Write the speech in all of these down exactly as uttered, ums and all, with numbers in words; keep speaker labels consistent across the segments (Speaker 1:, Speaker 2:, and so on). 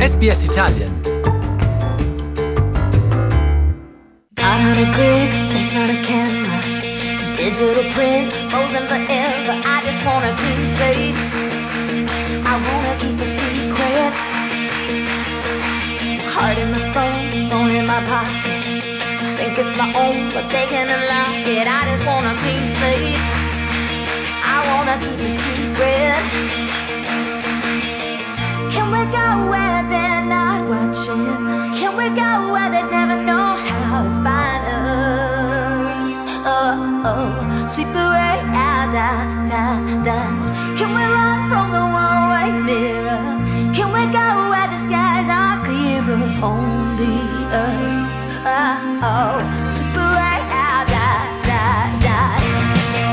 Speaker 1: S B S Italian.
Speaker 2: Not on a grid, face on a camera, digital print, frozen forever. I just want a clean slate. I wanna keep a secret. Heart in my phone, phone in my pocket. Think it's my own, but they can unlock it. I just want a clean slate. I wanna keep a secret. Can we go where they're not watching? Can we go where they never know how to find us? Oh, oh, sweep away our da, da, das. Can we run from the one-way mirror? Can we go where the skies are clearer? Only us. Oh, oh, sweep away our da, da, das.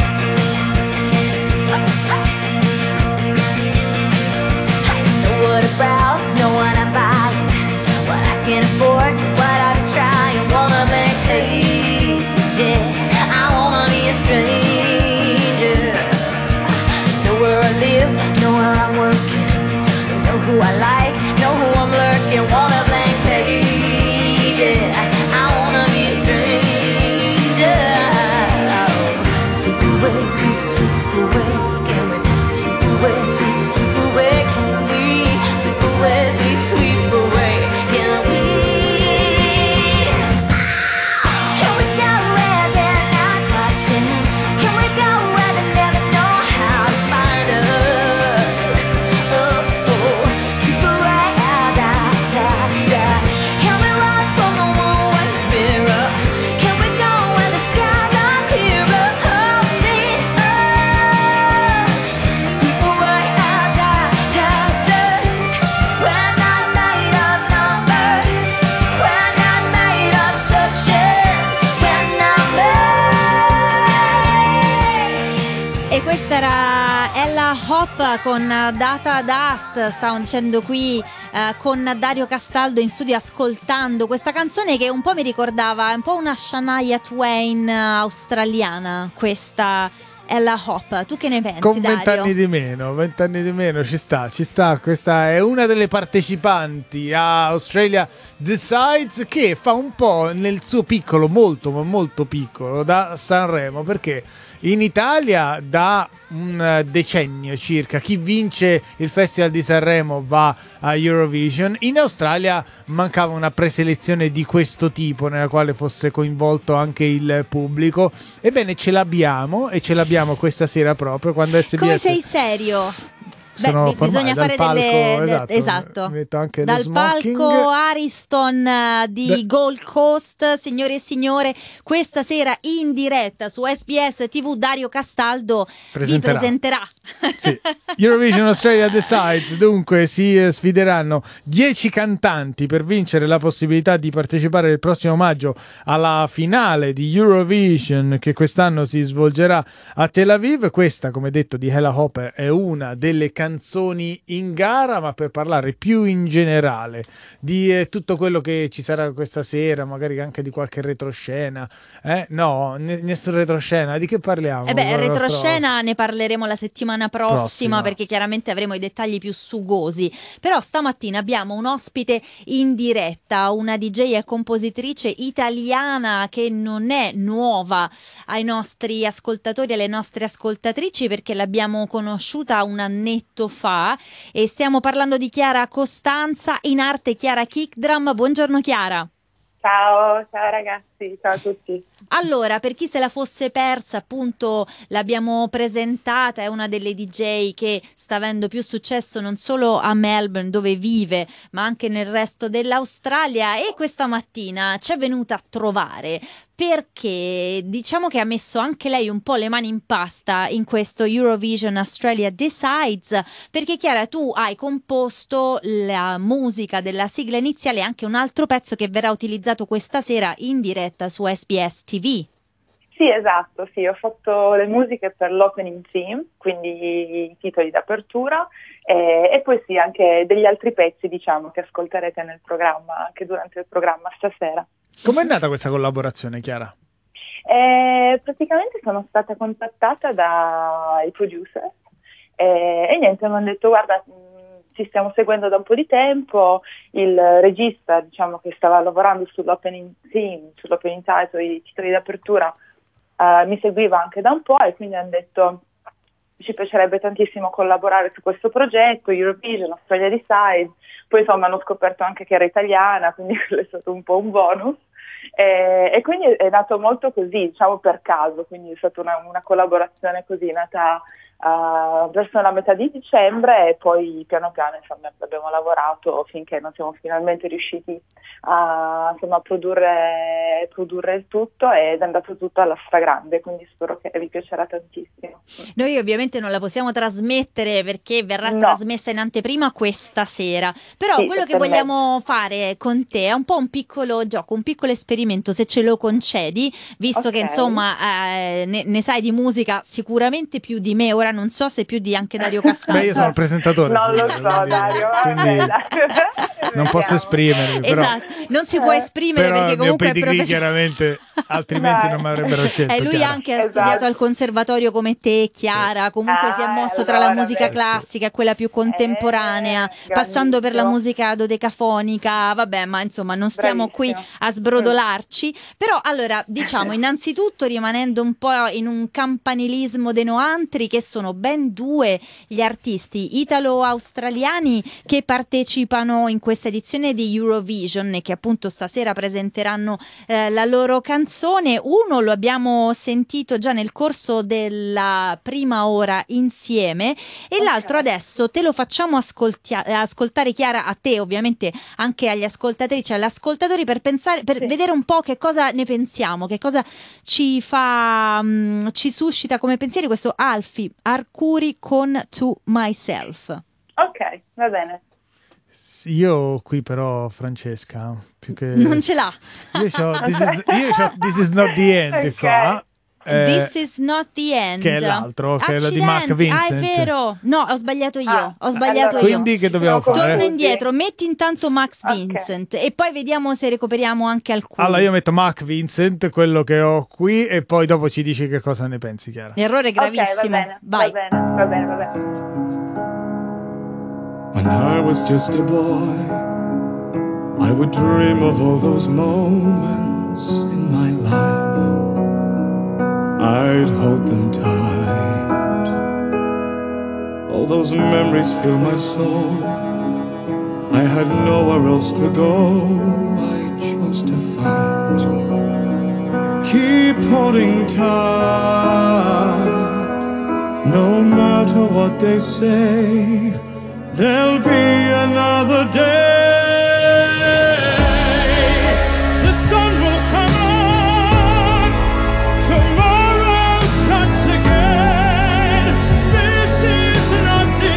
Speaker 2: What a browse, know what I'm buying, what I can afford, what I've been trying. Wanna make age, yeah. I wanna be a stranger. Know where I live, know where I'm working, know who I like, know who I'm lurking. Want a blank page, yeah. I wanna be a stranger. Sweep away, sweep, sweep away. Can we sweep away, sweep, sweep away? Can we sweep away, sweep, sweep away? Can we? Can we go where they're not watching? Can we go where they never know how to find us? Oh, oh, sweep away our da, da, da. Can we run from the one-way mirror? Can we go where the skies are clearer? Only us. Sweep away our da, da, dust. We're not made of numbers. We're not made of subjects. We're not made.
Speaker 3: E questa era Ella Hop con Data Dust, stavano dicendo qui eh, con Dario Castaldo in studio ascoltando questa canzone che un po' mi ricordava, un po' una Shania Twain eh, australiana, questa Ella Hop. Tu che ne pensi,
Speaker 4: Con
Speaker 3: Dario?
Speaker 4: vent'anni di meno, vent'anni di meno, ci sta, ci sta. Questa è una delle partecipanti a Australia Decides, che fa un po' nel suo piccolo, molto ma molto piccolo, da Sanremo, perché in Italia da un decennio circa chi vince il Festival di Sanremo va a Eurovision. In Australia mancava una preselezione di questo tipo nella quale fosse coinvolto anche il pubblico. Ebbene, ce l'abbiamo e ce l'abbiamo questa sera proprio quando S B S.
Speaker 3: Come sei serio?
Speaker 4: Sono
Speaker 3: Beh, bisogna
Speaker 4: formale,
Speaker 3: fare
Speaker 4: dal
Speaker 3: delle
Speaker 4: palco,
Speaker 3: de-
Speaker 4: esatto,
Speaker 3: esatto.
Speaker 4: metto anche
Speaker 3: Dal
Speaker 4: lo smoking.
Speaker 3: palco Ariston eh, di
Speaker 4: Beh.
Speaker 3: Gold Coast, signore e signore, questa sera in diretta su S B S T V Dario Castaldo
Speaker 4: Presenterà.
Speaker 3: vi presenterà.
Speaker 4: Sì. Eurovision Australia Decides, dunque si eh, sfideranno dieci cantanti per vincere la possibilità di partecipare il prossimo maggio alla finale di Eurovision che quest'anno si svolgerà a Tel Aviv. Questa, come detto, di Ella Hop è una delle canzoni in gara, ma per parlare più in generale di eh, tutto quello che ci sarà questa sera, magari anche di qualche retroscena, eh? No, n- nessun retroscena, di che parliamo?
Speaker 3: E beh,
Speaker 4: Con il nostro
Speaker 3: retroscena ne parleremo la settimana prossima,
Speaker 4: Prossima.
Speaker 3: perché chiaramente avremo i dettagli più sugosi. Però stamattina abbiamo un ospite in diretta, una D J e compositrice italiana che non è nuova ai nostri ascoltatori e alle nostre ascoltatrici, perché l'abbiamo conosciuta un annetto fa e stiamo parlando di Chiara Costanza, in arte Chiara Kickdrum. Buongiorno Chiara.
Speaker 5: Ciao, ciao ragazzi, ciao a tutti.
Speaker 3: Allora, per chi se la fosse persa, appunto l'abbiamo presentata, è una delle D J che sta avendo più successo non solo a Melbourne dove vive, ma anche nel resto dell'Australia, e questa mattina ci è venuta a trovare perché diciamo che ha messo anche lei un po' le mani in pasta in questo Eurovision Australia Decides, perché Chiara, tu hai composto la musica della sigla iniziale e anche un altro pezzo che verrà utilizzato questa sera in diretta su S B S T V.
Speaker 5: Sì, esatto, sì, ho fatto le musiche per l'opening theme, quindi i titoli d'apertura, e, e poi sì, anche degli altri pezzi, diciamo, che ascolterete nel programma, anche durante il programma stasera.
Speaker 4: Com'è nata questa collaborazione, Chiara?
Speaker 5: E praticamente sono stata contattata dai producer e, e niente, mi hanno detto guarda, mh, ci stiamo seguendo da un po' di tempo, il regista diciamo che stava lavorando sull'opening theme, sull'opening title, i titoli d'apertura, uh, mi seguiva anche da un po' e quindi hanno detto ci piacerebbe tantissimo collaborare su questo progetto, Eurovision, Australia Decides, poi insomma hanno scoperto anche che era italiana, quindi quello è stato un po' un bonus. E, e quindi è nato molto così, diciamo per caso, quindi è stata una, una collaborazione così nata uh, verso la metà di dicembre e poi piano piano insomma abbiamo lavorato finché non siamo finalmente riusciti a, insomma, a produrre, produrre il tutto ed è andato tutto alla stragrande, quindi spero che vi piacerà tantissimo.
Speaker 3: Noi ovviamente non la possiamo trasmettere perché verrà
Speaker 5: No.
Speaker 3: trasmessa in anteprima questa sera, però
Speaker 5: Sì,
Speaker 3: quello che
Speaker 5: per me.
Speaker 3: vogliamo fare con te è un po' un piccolo gioco, un piccolo esperimento, se ce lo concedi, visto
Speaker 5: Ok.
Speaker 3: che insomma eh, ne, ne sai di musica sicuramente più di me, ora non so se più di anche Dario Castagno.
Speaker 4: Beh, io sono il presentatore.
Speaker 5: Non lo
Speaker 4: sì,
Speaker 5: so,
Speaker 4: quindi-
Speaker 5: Dario, vabbè,
Speaker 4: quindi
Speaker 5: dai.
Speaker 4: non posso
Speaker 5: Vediamo.
Speaker 4: esprimermi, però,
Speaker 3: Esatto, non si può
Speaker 5: Eh.
Speaker 3: esprimere
Speaker 4: però
Speaker 3: perché
Speaker 4: il mio
Speaker 3: comunque è
Speaker 4: pedigree
Speaker 3: professionale.
Speaker 4: chiaramente altrimenti
Speaker 5: Dai.
Speaker 4: non mi avrebbero scelto.
Speaker 3: Eh, lui
Speaker 4: Chiara.
Speaker 3: anche ha
Speaker 5: Esatto.
Speaker 3: studiato al conservatorio come te, Chiara, comunque
Speaker 5: Ah,
Speaker 3: si è mosso tra la
Speaker 5: allora,
Speaker 3: musica
Speaker 5: vedi.
Speaker 3: classica e quella più contemporanea,
Speaker 5: Eh,
Speaker 3: passando per la
Speaker 5: grandissimo.
Speaker 3: musica dodecafonica, vabbè, ma insomma non stiamo qui
Speaker 5: Bravissimo.
Speaker 3: a sbrodolarci, però allora diciamo innanzitutto rimanendo un po' in un campanilismo dei noantri, che sono ben due gli artisti italo-australiani che partecipano in questa edizione di Eurovision e che appunto stasera presenteranno eh, la loro canzone. Uno lo abbiamo sentito già nel corso della prima ora insieme e
Speaker 5: Ok.
Speaker 3: l'altro adesso te lo facciamo ascoltia- ascoltare, Chiara, a te ovviamente, anche agli ascoltatrici e agli ascoltatori, per pensare, per
Speaker 5: Sì.
Speaker 3: vedere un po' che cosa ne pensiamo, che cosa ci fa, mm, ci suscita come pensieri questo Alfie Arcuri con To Myself.
Speaker 5: Ok, va bene.
Speaker 4: Sì, io qui però, Francesca, più che...
Speaker 3: Non ce l'ha.
Speaker 4: Io c'ho This is, io c'ho This is not the end
Speaker 5: Ok.
Speaker 4: qua. eh,
Speaker 3: This is not the end.
Speaker 4: che è l'altro, che è la di Mark
Speaker 3: Accidenti,
Speaker 4: Vincent.
Speaker 3: Ah, è vero. No, ho sbagliato io.
Speaker 5: Ah,
Speaker 3: ho sbagliato
Speaker 5: allora-
Speaker 3: io.
Speaker 4: Quindi che dobbiamo
Speaker 5: No,
Speaker 4: fare?
Speaker 3: Torna
Speaker 5: Scusi.
Speaker 3: indietro, metti intanto Max
Speaker 5: Ok.
Speaker 3: Vincent e poi vediamo se recuperiamo anche alcuni.
Speaker 4: Allora io metto Mark Vincent, quello che ho qui, e poi dopo ci dici che cosa ne pensi, Chiara.
Speaker 3: Errore
Speaker 5: Ok, va
Speaker 3: gravissimo.
Speaker 5: bene,
Speaker 3: Vai.
Speaker 5: va bene, va bene, va bene.
Speaker 1: When I was just a boy, I would dream of all those moments in my life. I'd hold them tight. All those memories fill my soul. I had nowhere else to go. I chose to fight. Keep holding tight. No matter what they say, there'll be another day. The sun will come on. Tomorrow starts again. This is not the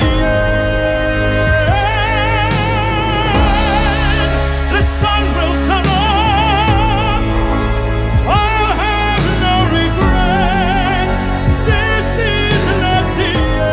Speaker 1: end. The sun will come on. I'll have no regrets. This is not the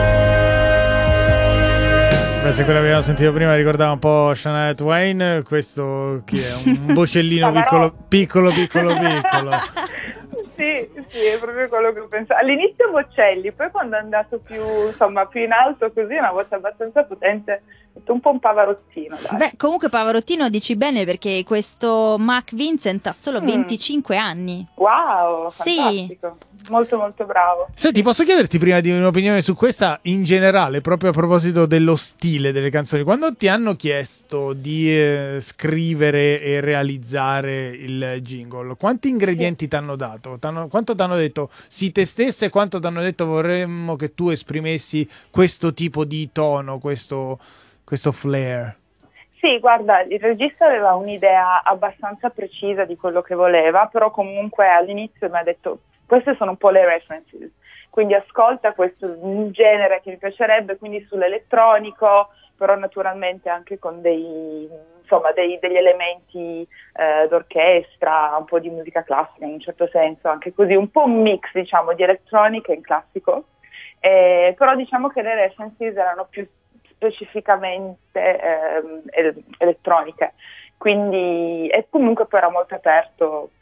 Speaker 1: end.
Speaker 4: Beh, se quello che abbiamo sentito prima ricordava un po' Shania Twain, questo chi è? Un bocellino piccolo, piccolo, piccolo, piccolo.
Speaker 5: Sì, sì, è proprio quello che ho pensato. All'inizio Bocelli, poi quando è andato più, insomma, più in alto così, una voce abbastanza potente, ho detto un po' un Pavarottino, dai.
Speaker 3: Beh, comunque Pavarottino dici bene perché questo Mark Vincent ha solo
Speaker 5: Mm.
Speaker 3: venticinque anni.
Speaker 5: Wow,
Speaker 3: Sì.
Speaker 5: fantastico. Molto molto bravo.
Speaker 4: Senti, posso chiederti prima di un'opinione su questa in generale, proprio a proposito dello stile delle canzoni? Quando ti hanno chiesto di eh, scrivere e realizzare il jingle, quanti ingredienti ti hanno dato? T'hanno- quanto ti hanno detto sì te stessa e quanto ti hanno detto vorremmo che tu esprimessi questo tipo di tono, questo, questo flair?
Speaker 5: Sì, guarda, il regista aveva un'idea abbastanza precisa di quello che voleva, però comunque all'inizio mi ha detto queste sono un po' le references, quindi ascolta questo è un genere che mi piacerebbe, quindi sull'elettronico, però naturalmente anche con dei, insomma, dei, degli elementi eh, d'orchestra, un po' di musica classica in un certo senso, anche così un po' un mix diciamo di elettronica in classico, eh, però diciamo che le references erano più specificamente ehm, el- elettroniche, quindi e comunque poi era molto aperto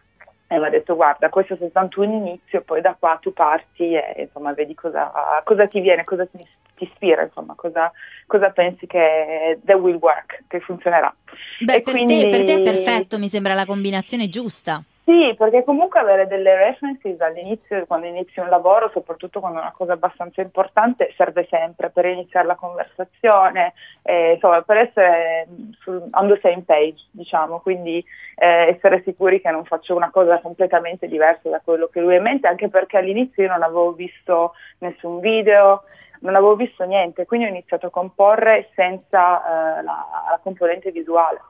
Speaker 5: e mi ha detto guarda, questo è soltanto un inizio, poi da qua tu parti e insomma vedi cosa, cosa ti viene, cosa ti, ti ispira, insomma cosa, cosa pensi che that will work, che funzionerà.
Speaker 3: Beh,
Speaker 5: E
Speaker 3: per,
Speaker 5: quindi,
Speaker 3: te, per te è perfetto, mi sembra la combinazione giusta.
Speaker 5: Sì, perché comunque avere delle references all'inizio, quando inizi un lavoro, soprattutto quando è una cosa abbastanza importante, serve sempre per iniziare la conversazione, eh, insomma per essere sul, on the same page, diciamo, quindi eh, essere sicuri che non faccio una cosa completamente diversa da quello che lui ha in mente, anche perché all'inizio io non avevo visto nessun video, non avevo visto niente, quindi ho iniziato a comporre senza eh, la, la componente visuale.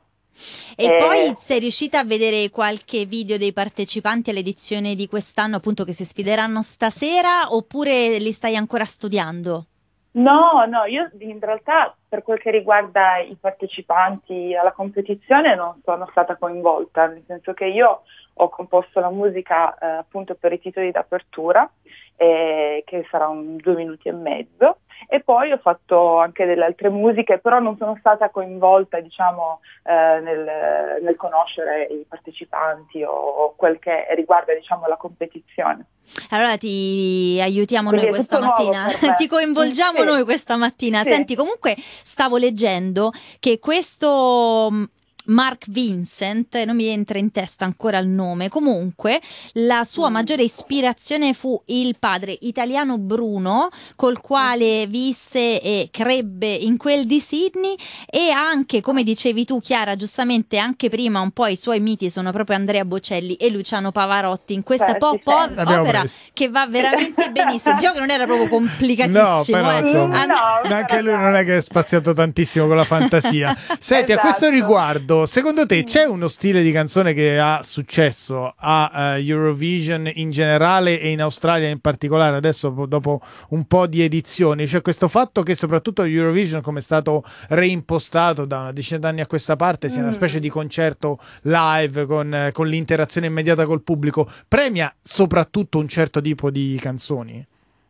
Speaker 3: E
Speaker 5: Eh,
Speaker 3: poi sei riuscita a vedere qualche video dei partecipanti all'edizione di quest'anno, appunto, che si sfideranno stasera, oppure li stai ancora studiando?
Speaker 5: No, no, io in realtà per quel che riguarda i partecipanti alla competizione non sono stata coinvolta, nel senso che io ho composto la musica eh, appunto per i titoli d'apertura, eh, che sarà un due minuti e mezzo, e poi ho fatto anche delle altre musiche, però non sono stata coinvolta, diciamo, eh, nel, nel conoscere i partecipanti o quel che riguarda, diciamo, la competizione.
Speaker 3: Allora ti aiutiamo
Speaker 5: Quindi
Speaker 3: noi
Speaker 5: è
Speaker 3: questa
Speaker 5: tutto nuovo
Speaker 3: mattina,
Speaker 5: per me.
Speaker 3: ti coinvolgiamo
Speaker 5: Sì.
Speaker 3: noi questa mattina.
Speaker 5: Sì.
Speaker 3: Senti, comunque stavo leggendo che questo mh, Mark Vincent, non mi entra in testa ancora il nome, comunque la sua
Speaker 5: Mm.
Speaker 3: maggiore ispirazione fu il padre italiano Bruno, col quale visse e crebbe in quel di Sydney, e anche, come dicevi tu Chiara, giustamente anche prima un po' i suoi miti sono proprio Andrea Bocelli e Luciano Pavarotti in questa
Speaker 5: Certo,
Speaker 3: pop
Speaker 5: certo.
Speaker 4: L'abbiamo
Speaker 3: opera
Speaker 4: preso.
Speaker 3: che va veramente benissimo. Diciamo che non era proprio complicatissimo.
Speaker 4: No, però
Speaker 3: eh.
Speaker 4: insomma,
Speaker 5: No,
Speaker 4: anche lui
Speaker 5: però
Speaker 4: non è che è spaziato tantissimo con la fantasia. Senti, a questo
Speaker 5: Esatto.
Speaker 4: riguardo, secondo te c'è uno stile di canzone che ha successo a uh, Eurovision in generale e in Australia in particolare, adesso dopo un po' di edizioni? C'è questo fatto che soprattutto Eurovision, come è stato reimpostato da una decina d'anni a questa parte, sia una
Speaker 5: Mm.
Speaker 4: specie di concerto live con, eh, con l'interazione immediata col pubblico, premia soprattutto un certo tipo di canzoni?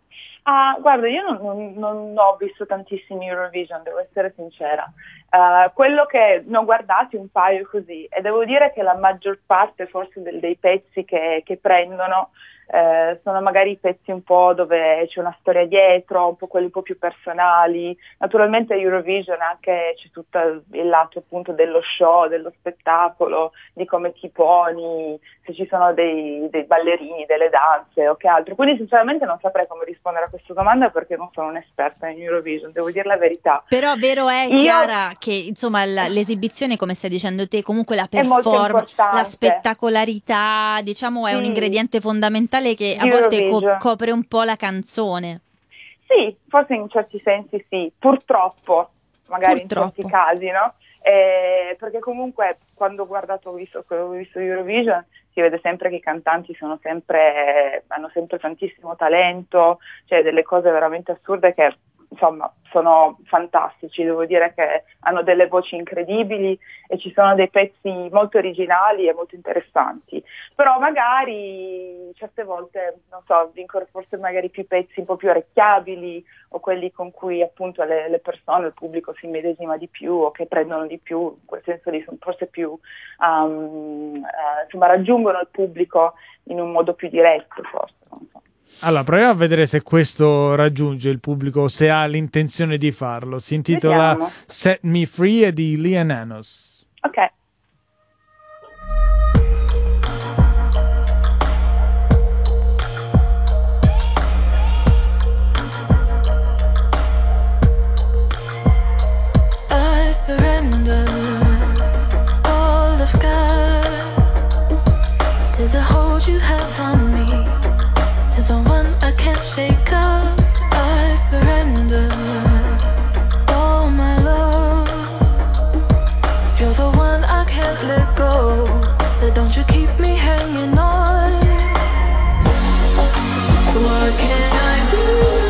Speaker 5: Ah, guarda, io non, non- non ho visto tantissimi Eurovision, devo essere sincera. Eh, quello che ne ho guardati un paio così, e devo dire che la maggior parte forse del- dei pezzi che, che prendono eh, sono magari pezzi un po' dove c'è una storia dietro, un po' quelli un po' più personali. Naturalmente Eurovision anche c'è tutto il lato appunto dello show, dello spettacolo, di come ti poni, se ci sono dei, dei ballerini, delle danze o che altro. Quindi sinceramente non saprei come rispondere a questa domanda perché non sono un'esperta in Eurovision, devo dire la verità.
Speaker 3: Però vero è,
Speaker 5: Io-
Speaker 3: Chiara, che insomma la- l'esibizione, come stai dicendo te, comunque la
Speaker 5: È molto
Speaker 3: performance,
Speaker 5: importante.
Speaker 3: la spettacolarità, diciamo, è un
Speaker 5: Sì.
Speaker 3: ingrediente fondamentale che a
Speaker 5: Di
Speaker 3: volte co-
Speaker 5: Eurovision.
Speaker 3: copre un po' la canzone.
Speaker 5: Sì, forse in certi sensi sì, purtroppo, magari
Speaker 3: Purtroppo.
Speaker 5: in certi casi, no? Eh, perché comunque quando ho guardato, ho visto, ho visto Eurovision, si vede sempre che i cantanti sono sempre, hanno sempre tantissimo talento, cioè delle cose veramente assurde che insomma sono fantastici, devo dire che hanno delle voci incredibili e ci sono dei pezzi molto originali e molto interessanti, però magari certe volte, non so, vincono forse magari più pezzi un po' più orecchiabili o quelli con cui appunto le, le persone, il pubblico si immedesima di più o che prendono di più, in quel senso lì sono forse più, um, eh, insomma raggiungono il pubblico in un modo più diretto forse, non so.
Speaker 4: Allora, proviamo a vedere se questo raggiunge il pubblico, se ha l'intenzione di farlo. Si intitola
Speaker 5: Vediamo.
Speaker 4: Set Me Free, è di Lia Nanos.
Speaker 5: Ok.
Speaker 6: I surrender all I've got to the hold you have on me, to the one I can't shake up. I surrender all my love. You're the one I can't let go, so don't you keep me hanging on. What can I do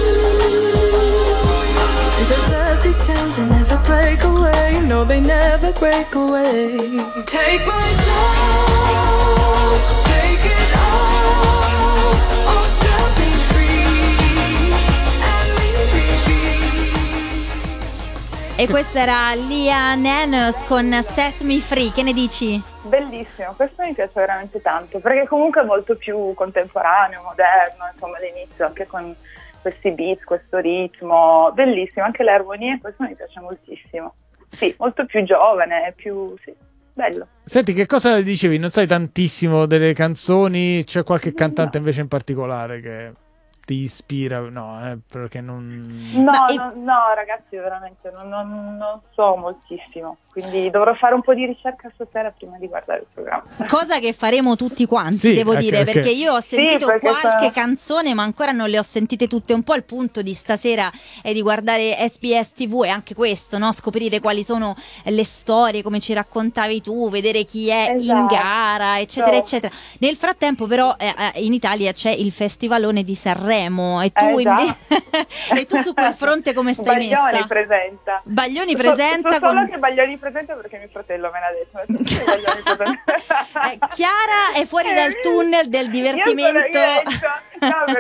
Speaker 6: to deserve these chains and never break away? No, they never break away. Take my soul, take it all, oh set me free and leave me be.
Speaker 3: E questa era Lia Nanos con Set Me Free, che ne dici?
Speaker 5: Bellissimo, questo mi piace veramente tanto, perché comunque è molto più contemporaneo, moderno, insomma l'inizio anche con questi beats, questo ritmo, bellissimo, anche le armonie, questo mi piace moltissimo. Sì, molto più giovane, più, sì, bello.
Speaker 4: Senti, che cosa dicevi? Non sai tantissimo delle canzoni? C'è qualche cantante
Speaker 5: No.
Speaker 4: invece in particolare che ti ispira? No, eh, perché non...
Speaker 5: No,
Speaker 3: Ma-
Speaker 5: no, no, ragazzi, veramente non, non- non so moltissimo, quindi dovrò fare un po' di ricerca stasera prima di guardare il programma.
Speaker 3: Cosa che faremo tutti quanti,
Speaker 4: Sì,
Speaker 3: devo
Speaker 4: anche
Speaker 3: dire,
Speaker 4: perché-
Speaker 3: perché io ho sentito
Speaker 5: perché
Speaker 3: qualche
Speaker 5: sta-
Speaker 3: canzone, ma ancora non le ho sentite tutte. Un po' il punto di stasera è di guardare S B S T V e anche questo, no? Scoprire quali sono le storie, come ci raccontavi tu, vedere chi è in
Speaker 5: Esatto.
Speaker 3: gara, eccetera,
Speaker 5: No.
Speaker 3: eccetera. Nel frattempo, però, eh, eh, in Italia c'è il Festivalone di Sanremo e tu,
Speaker 5: Eh, già.
Speaker 3: inve- e tu su quel fronte come stai
Speaker 5: Baglioni
Speaker 3: messa?
Speaker 5: presenta.
Speaker 3: Baglioni
Speaker 5: So-
Speaker 3: presenta
Speaker 5: so solo
Speaker 3: con...
Speaker 5: che Baglioni presenta perché mio fratello me l'ha detto. Ma tu sei Baglioni presenta?
Speaker 3: Eh, Chiara è fuori dal tunnel del divertimento.
Speaker 5: Io sono- io ho detto, no,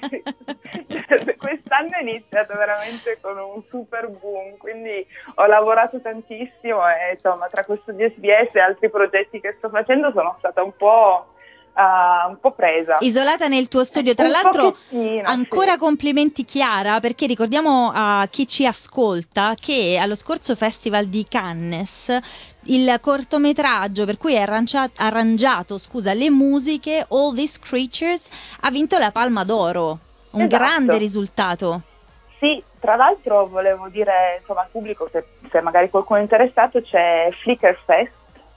Speaker 5: perché quest'anno è iniziato veramente con un super boom, quindi ho lavorato tantissimo e insomma tra questo di S B S e altri progetti che sto facendo sono stata un po', uh, un po' presa.
Speaker 3: Isolata nel tuo studio, tra
Speaker 5: Un
Speaker 3: l'altro
Speaker 5: pochettino,
Speaker 3: ancora
Speaker 5: sì.
Speaker 3: complimenti Chiara, perché ricordiamo a chi ci ascolta che allo scorso Festival di Cannes il cortometraggio per cui hai arrangia- arrangiato scusa, le musiche All These Creatures ha vinto la Palma d'Oro, un
Speaker 5: Esatto.
Speaker 3: grande risultato.
Speaker 5: Sì, tra l'altro volevo dire insomma al pubblico, se, se magari qualcuno è interessato, c'è Flickr Fest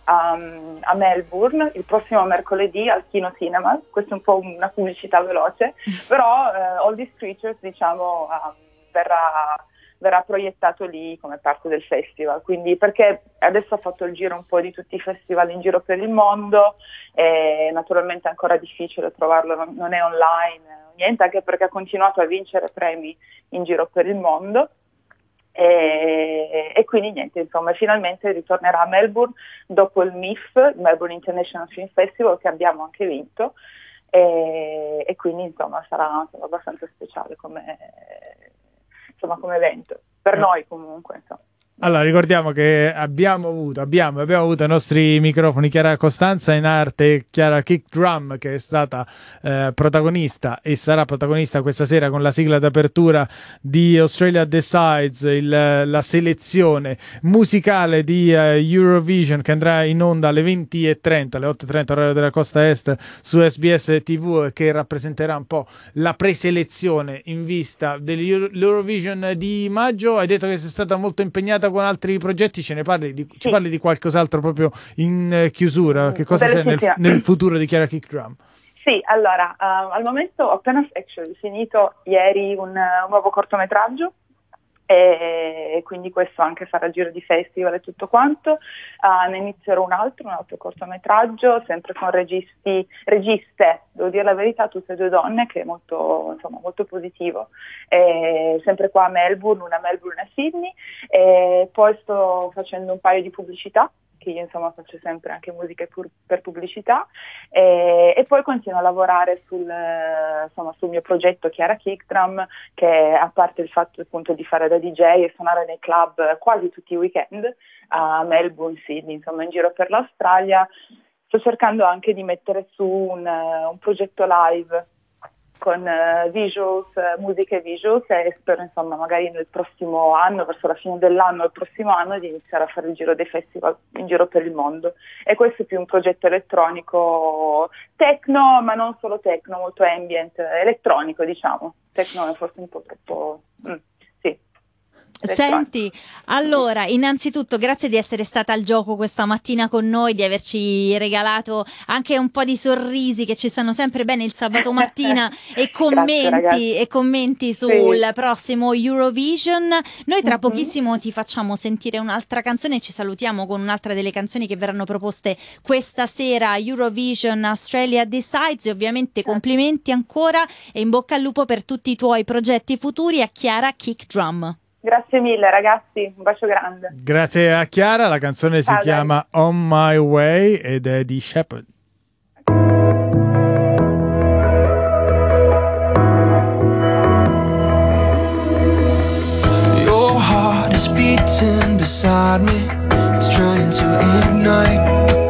Speaker 5: um, a Melbourne il prossimo mercoledì al Kino Cinema. Questa è un po' una pubblicità veloce, però uh, All These Creatures diciamo uh, verrà, verrà proiettato lì come parte del festival, quindi perché adesso ha fatto il giro un po' di tutti i festival in giro per il mondo e naturalmente è ancora difficile trovarlo, non, non è online, niente, anche perché ha continuato a vincere premi in giro per il mondo e, e quindi niente, insomma finalmente ritornerà a Melbourne dopo il M I F, il Melbourne International Film Festival, che abbiamo anche vinto e, e quindi insomma sarà, sarà abbastanza speciale come, insomma, come evento per
Speaker 4: Eh.
Speaker 5: noi comunque insomma.
Speaker 4: Allora, ricordiamo che abbiamo avuto, abbiamo, abbiamo avuto ai nostri microfoni Chiara Costanza, in arte Chiara Kick Drum, che è stata eh, protagonista e sarà protagonista questa sera con la sigla d'apertura di Australia Decides, il, la selezione musicale di uh, Eurovision, che andrà in onda alle venti e trenta, alle otto e trenta orario della costa est su S B S T V, che rappresenterà un po' la preselezione in vista dell'Eurovision di maggio. Hai detto che sei stata molto impegnata con altri progetti, ce ne parli di, ci
Speaker 5: Sì.
Speaker 4: parli di qualcos'altro proprio in eh, chiusura? Che cosa c'è nel,
Speaker 5: Velocissima.
Speaker 4: nel futuro di Chiara Kick Drum?
Speaker 5: Sì, allora, uh, al momento ho appena actually, finito ieri un, uh, un nuovo cortometraggio e, e quindi questo anche farà il giro di festival e tutto quanto. Uh, ne inizierò un altro, un altro cortometraggio, sempre con registi, registe, devo dire la verità, tutte e due donne, che è molto, insomma, molto positivo. E sempre qua a Melbourne, una a Melbourne e a Sydney, e poi sto facendo un paio di pubblicità, che io insomma faccio sempre anche musiche pur- per pubblicità e, e poi continuo a lavorare sul, eh, insomma, sul mio progetto Chiara Kick Drum, che a parte il fatto appunto di fare da D J e suonare nei club quasi tutti i weekend a Melbourne, Sydney, insomma in giro per l'Australia, sto cercando anche di mettere su un, uh, un progetto live con uh, visuals, uh, musica e visuals, e spero insomma magari nel prossimo anno, verso la fine dell'anno, il prossimo anno, di iniziare a fare il giro dei festival in giro per il mondo. E questo è più un progetto elettronico, techno, ma non solo techno, molto ambient, elettronico diciamo. Techno è forse un po' troppo... Mm, sì.
Speaker 3: Senti, allora, innanzitutto grazie di essere stata al gioco questa mattina con noi, di averci regalato anche un po' di sorrisi che ci stanno sempre bene il sabato mattina e commenti
Speaker 5: Grazie,
Speaker 3: e commenti sul
Speaker 5: Sì.
Speaker 3: prossimo Eurovision. Noi tra
Speaker 5: Mhm.
Speaker 3: pochissimo ti facciamo sentire un'altra canzone e ci salutiamo con un'altra delle canzoni che verranno proposte questa sera, Eurovision Australia Decides, e ovviamente complimenti ancora e in bocca al lupo per tutti i tuoi progetti futuri a Chiara Kick Drum.
Speaker 5: Grazie mille ragazzi, un bacio grande.
Speaker 4: Grazie a Chiara, la canzone si
Speaker 5: Ciao,
Speaker 4: chiama On My Way ed è di Shepherd.
Speaker 7: Your heart is beating beside me, it's trying to ignite.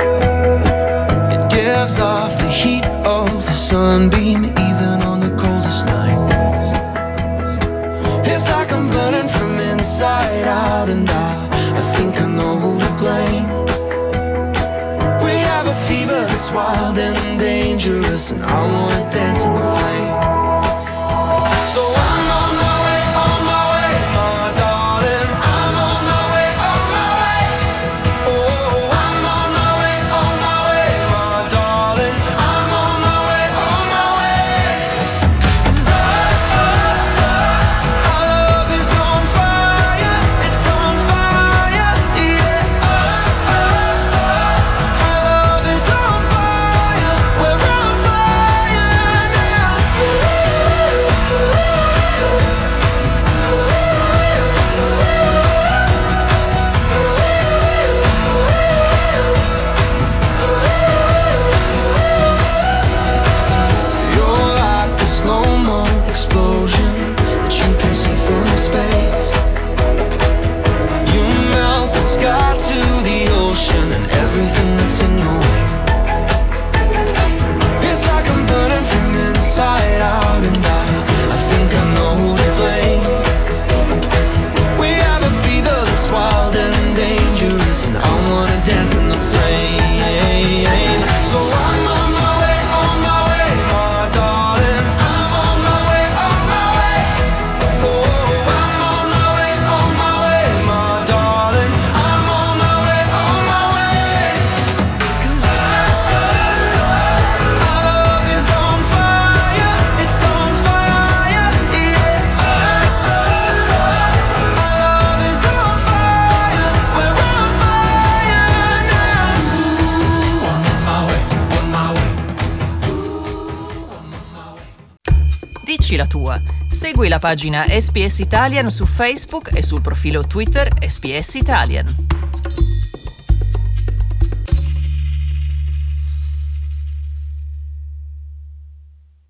Speaker 7: It gives off the heat of a sunbeam even on the coldest night. It's like I'm burning from inside out, and I, I think I know who to blame. We have a fever that's wild and dangerous, and I wanna dance in the flame. So I'm on my way, on my way, my darling. I'm on my way, on my way. Oh, I'm on my way, on my way, my darling. I'm on my way, on my way. 'Cause I, I, I, our love is on fire, it's on fire, yeah. I, I, I, our love is on fire, we're on fire now. You're like a slow-mo explosion that you can see from space. You melt the sky to the ocean and everything that's in your way. It's like I'm burning from inside out, and I, I think I know who to blame. We have a fever that's wild and dangerous, and I wanna dance in the flame. So I'm on my way, on my way, my darling. I'm on my way, on my way. Oh, I'm on my way, on my way, my darling. I'm on my way, on my way. 'Cause I, our love is on fire, it's on fire, yeah. Our love is on fire, we're on fire now. Ooh, I'm on my way, on my way. Ooh, I'm on my way.
Speaker 8: Dici la tua. Segui la pagina S B S Italian su Facebook e sul profilo Twitter S B S Italian.